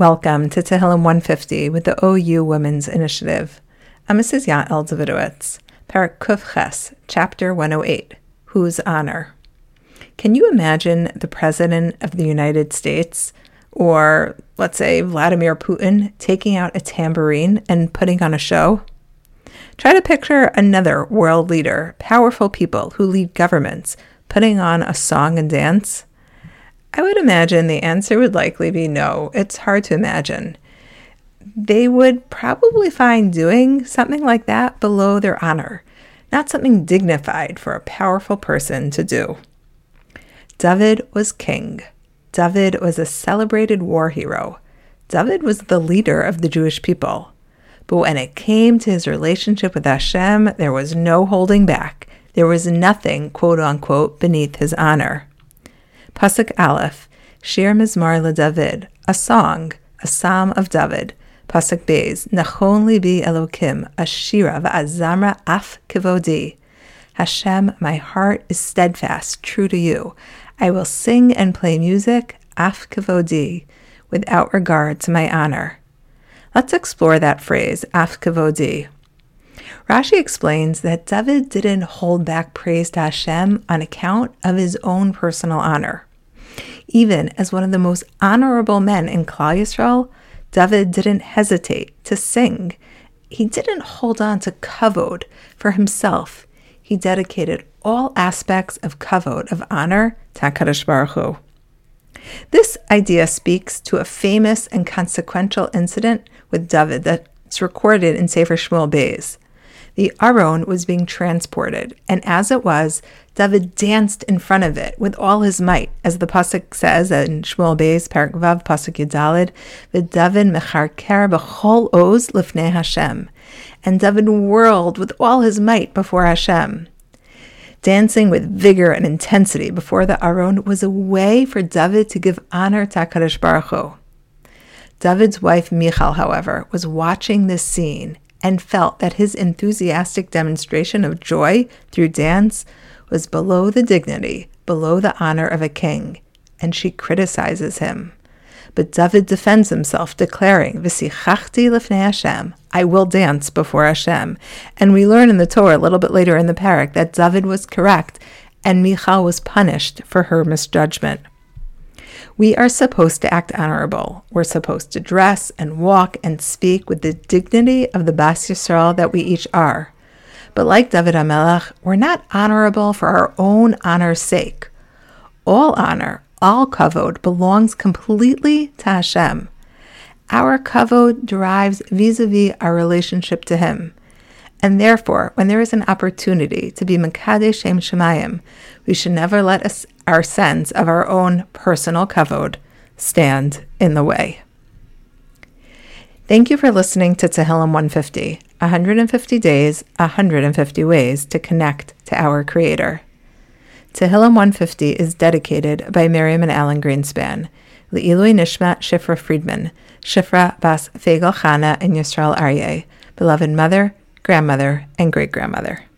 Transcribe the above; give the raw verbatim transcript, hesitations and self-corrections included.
Welcome to Tehillim one fifty with the O U Women's Initiative. I'm Missus Yael Davidowitz, Parak Kuf Ches, Chapter one oh eight, Whose Honor? Can you imagine the President of the United States, or let's say Vladimir Putin, taking out a tambourine and putting on a show? Try to picture another world leader, powerful people who lead governments, putting on a song and dance. I would imagine the answer would likely be no. It's hard to imagine. They would probably find doing something like that below their honor, not something dignified for a powerful person to do. David was king. David was a celebrated war hero. David was the leader of the Jewish people. But when it came to his relationship with Hashem, there was no holding back. There was nothing, quote-unquote, beneath his honor. Pasuk Aleph, Shir Mizmor LeDavid, a song, a psalm of David. Pasuk Beis, Nachon libi Elokim, Ashira va'azamra af kivodi. Hashem, my heart is steadfast, true to you. I will sing and play music, af kivodi, without regard to my honor. Let's explore that phrase, af kivodi. Rashi explains that David didn't hold back praise to Hashem on account of his own personal honor. Even as one of the most honorable men in Klal Yisrael, David didn't hesitate to sing. He didn't hold on to kavod for himself. He dedicated all aspects of kavod, of honor, to HaKadosh Baruch Hu. This idea speaks to a famous and consequential incident with David that's recorded in Sefer Shmuel Beis. The Aron was being transported, and as it was, David danced in front of it with all his might, as the pasuk says in Shmuel Beis, Parak Vav, pasuk Yudalid, V'David mecharker b'chol oz lifnei Hashem, and David whirled with all his might before Hashem. Dancing with vigor and intensity before the Aron was a way for David to give honor to HaKadosh Baruch Hu. David's wife Michal, however, was watching this scene and felt that his enthusiastic demonstration of joy through dance was below the dignity, below the honor of a king, and she criticizes him. But David defends himself, declaring, V'sichachti lifnei Hashem, I will dance before Hashem. And we learn in the Torah a little bit later in the parak that David was correct, and Michal was punished for her misjudgment. We are supposed to act honorable. We're supposed to dress and walk and speak with the dignity of the Bas Yisrael that we each are. But like David HaMelech, we're not honorable for our own honor's sake. All honor, all kavod, belongs completely to Hashem. Our kavod derives vis-a-vis our relationship to Him. And therefore, when there is an opportunity to be Mekadesh Shem Shemayim, we should never let us, our sense of our own personal kavod stand in the way. Thank you for listening to Tehillim one fifty, one hundred fifty days, one hundred fifty ways to connect to our Creator. Tehillim one fifty is dedicated by Miriam and Alan Greenspan, Le'ilui Nishmat Shifra Friedman, Shifra Bas Fegel Chana and Yisrael Aryeh, beloved mother, grandmother, and great-grandmother.